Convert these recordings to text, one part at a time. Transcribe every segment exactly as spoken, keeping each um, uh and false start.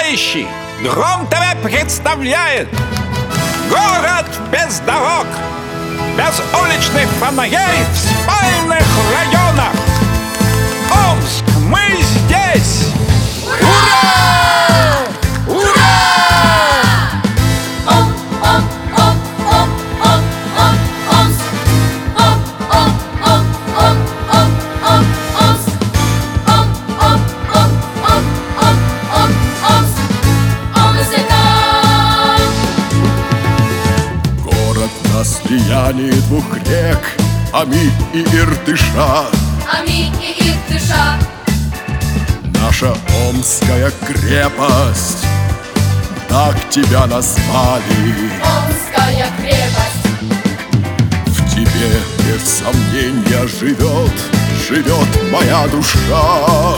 товарищи! Гром ТВ представляет город без дорог, без уличных фонарей в спальных районах. Омск, мы здесь! Ура! Ура! Ом, ом, ом, ом, ом, ом, Омск. Ом, ом, ом, ом, ом, ом, Омск. Ом, ом, ом, ом, ом, ом, Омск. ОМСК. Город на слиянии двух рек, Оми и Иртыша. Оми и Иртыша. Наша Омская крепость, так тебя назвали. Омская крепость. В тебе без сомнения живет, живет моя душа.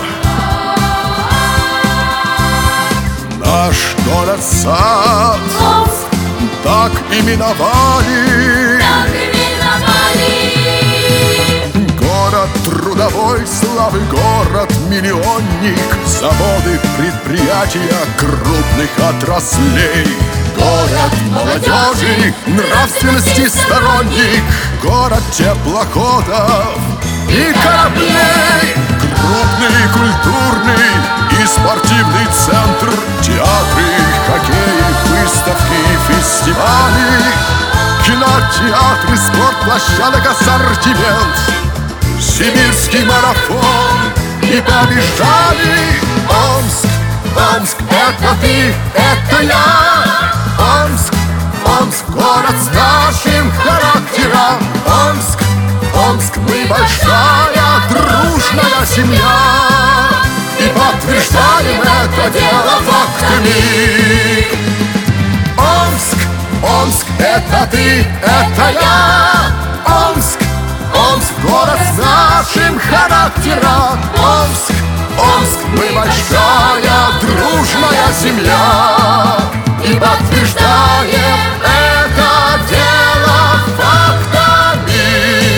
Наш город-сад Омск. так именовали. Так именовали. Город трудовой славы, город-миллионник, заводы, предприятия крупных отраслей. Город молодежи, нравственности сторонник, город теплоходов и кораблей. Крупный культурный и спортивный центр, театры, хоккей, выставки, фестивали, кинотеатры, спортплощадок, ассортимент, сибирский марафон и побежали. Омск, Омск, это ты, это я. Омск, Омск, город с нашим характером. Омск, Омск, мы большая дружная семья, и подтверждаем это дело фактами. Омск, Омск, это ты, это я. Омск, Омск, город с нашим характером. Омск, Омск, мы большая дружная семья, и подтверждаем это дело фактами.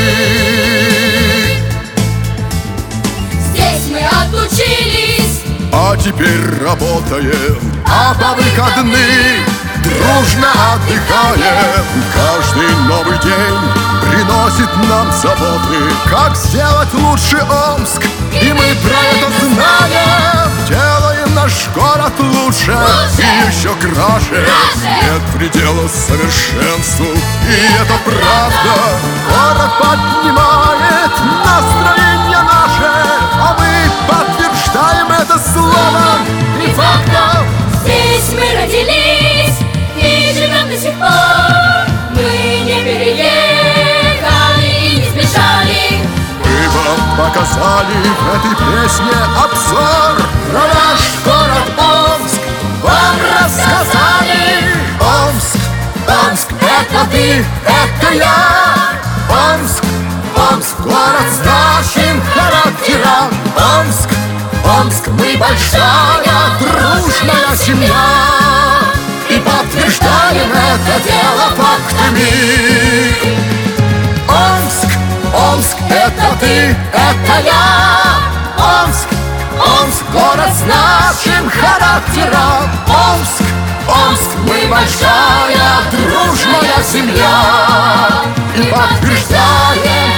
Здесь мы отучились, А теперь работаем, а по выходным дружно отдыхаем. Каждый новый день приносит нам заботы, как сделать лучше Омск, и мы про это знаем. Делаем наш город лучше, Лучше! и еще краше. Краше! Нет предела совершенству, и это правда. Город поднимает настроение наше, а мы подтверждаем это словом и фактом. здесь мы родились и живем до сих пор. Мы не переехали и не сбежали. Мы вам показали в этой песне обзор на наш город Омск, вам рассказали. Омск, Омск, это ты, это я. Омск, Омск, город с нашим характером. Омск, Омск, мы большая дружная семья, и подтверждаем это дело фактами. Омск, Омск, это ты, это я. Омск, Омск, город с нашим характером. Омск, Омск, мы большая дружная семья, и подтверждаем